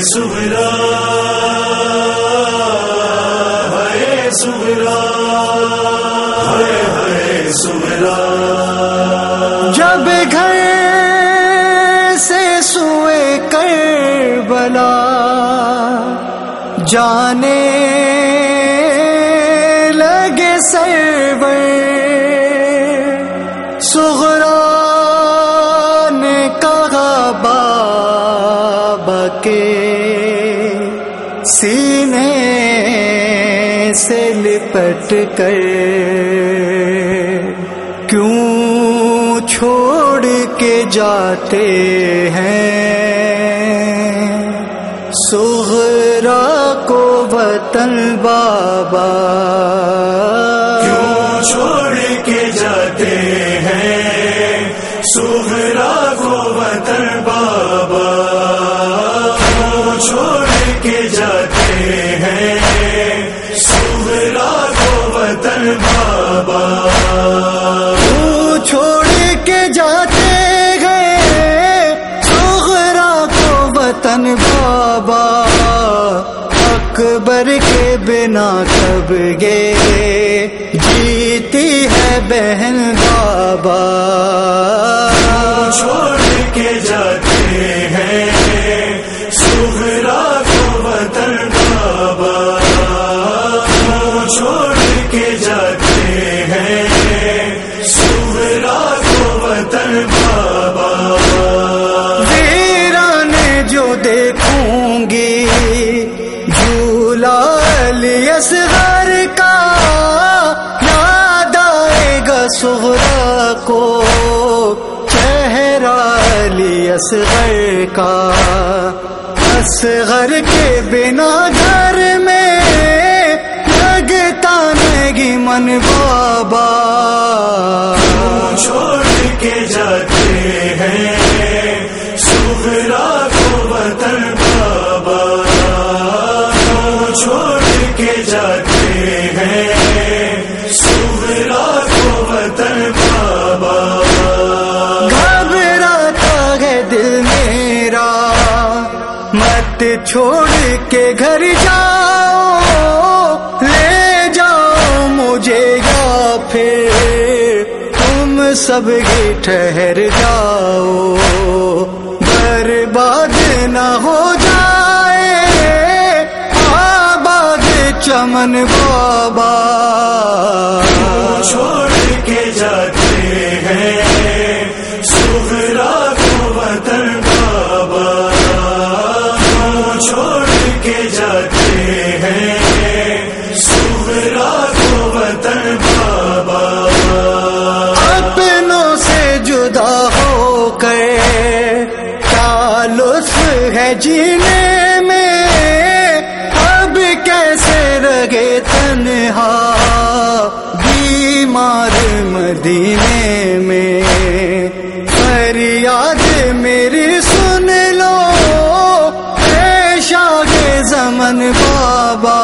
سغرا ہے سغرا ہے سغرا جب گھر سے سوئے کربلا جانے لگے سرور سغرا نے کہا بابا کے سینے سے لپٹ کر کیوں چھوڑ کے جاتے ہیں سغرا کو وطن بابا کیوں چھوڑ کے جاتے ہیں سغرا کو وطن بابا کیوں چھوڑ کے جاتے ہیں سغرا کو وطن بابا چھوڑ کے جاتے گئے سغرا کو وطن بابا اکبر کے بنا کب گے جیتی ہے بہن بابا چھوڑ کے جاتے ہیں سغرا کو وطن بابا چھوڑ کے جاتے ہیں سغرا کو وطن بابا ویران جو دیکھوں گی جھولا علی اصغر کا یاد آئے گا سغرا کو چہرہ علی اصغر کا اصغر کے بنا گھر میں لگتا نہیں من بابا چھوڑ کے جاتے ہیں سغرا کو وطن بابا چھوڑ کے جاتے ہیں سغرا کو وطن بابا گھبراتا ہے دل میرا مت چھوڑ کے گھر جاؤ لے جاؤ مجھے یا پھر تم سب ہی ٹھہر جاؤ برباد نہ ہو جائے آباد چمن بابا چھوڑ کے جاتے ہیں سغرا کو وطن بابا چھوڑ کے جاتے ہیں سغرا کو وطن بابا اپنوں سے جدا ہو کر کیا لطف ہے جینے میں اب کیسے رگے تنہا بیمار مدینے میں فریاد میری سن لو اے شاہ زمن بابا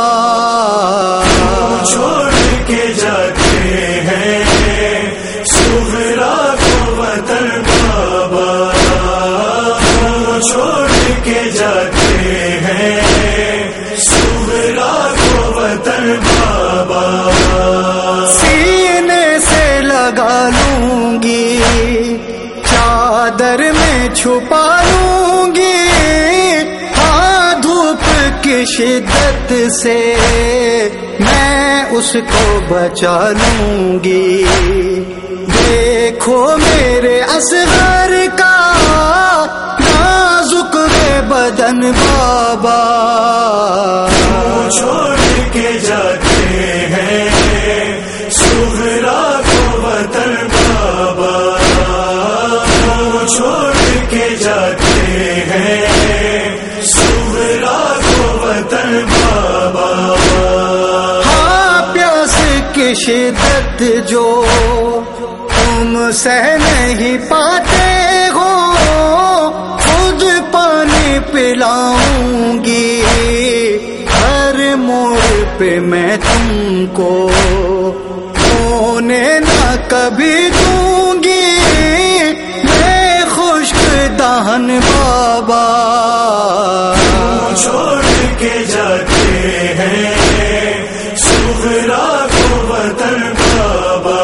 چھوڑ کے جاتے ہیں سغرا کو وطن بابا چھوڑ کے جاتے ہیں سغرا کو وطن بابا سینے سے لگا لوں گی چادر میں چھپا لوں گی ہاں دھوپ کی شدت سے میں اس کو بچا لوں گی دیکھو میرے اصغر کا نازک بدن بابا چھوڑ کے جاتے ہیں سغرا کو وطن بابا چھوڑ کے جاتے ہیں سغرا کو وطن بابا ہاں پیاس کی شدت جو تم سہ نہیں پاتے ہو خود پانی پلاؤں گی ہر موڑ پہ میں تم کو ہونے نہ کبھی دوں گی میں خشک دہن بابا جاتے ہیں سغرا کو وطن بابا،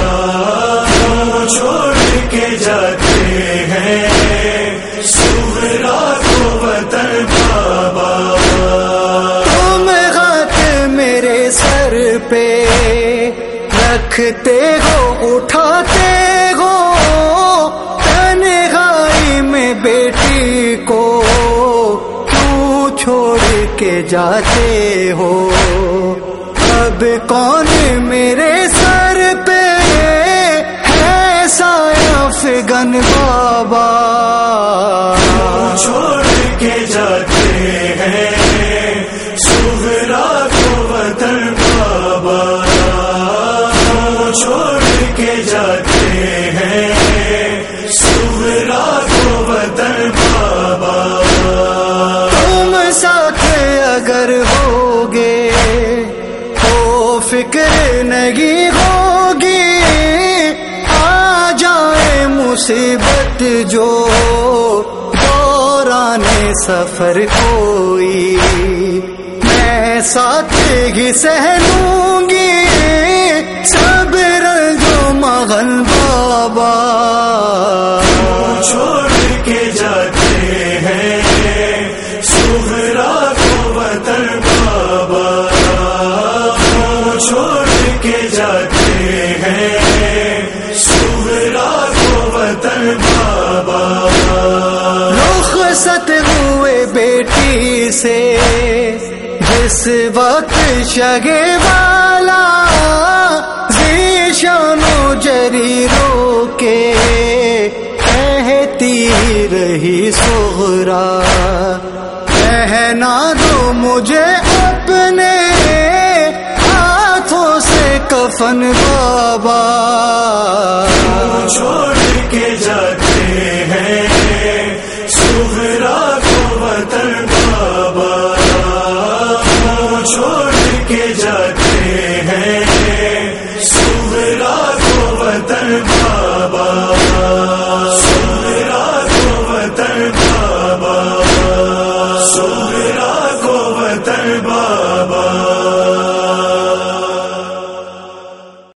چھوڑ کے جاتے ہیں سغرا کو وطن بابا۔ تم ہاتھ میرے سر پہ رکھتے ہو، اٹھاتے ہو، تنہائی میں بیٹی کو کیوں چھوڑ کے جاتے ہو؟ اب کون میرے سر پہ ہے سایہ فغن بابا؟ چھوڑ کے جاتے ہیں سغرا کو وطن بابا، چھوڑ کے جاتے ہیں سغرا کو وطن بابا۔ تم ساتھ اگر ہوگے تو فکر نہیں ہوگی، آ جائے مصیبت جو دوران سفر کوئی، میں ساتھ ہی سہ لوں گی صبر جو مغل بابا۔ چھوڑ کے جاتے ہیں سغرا کو وطن بابا، چھوڑ کے جاتے ہیں سغرا کو وطن بابا۔ رخصت ہوئے بیٹی سے جس وقت شگے والا، ذیشان و جری رو کے کہتی رہی سغرا، کہنا دو مجھے اپنے ہاتھوں سے کفن بابا۔ چھوڑ کے جاتے ہیں سغرا کو وطن بابا، چھوڑ کے جاتے ہیں سغرا کو وطن بابا۔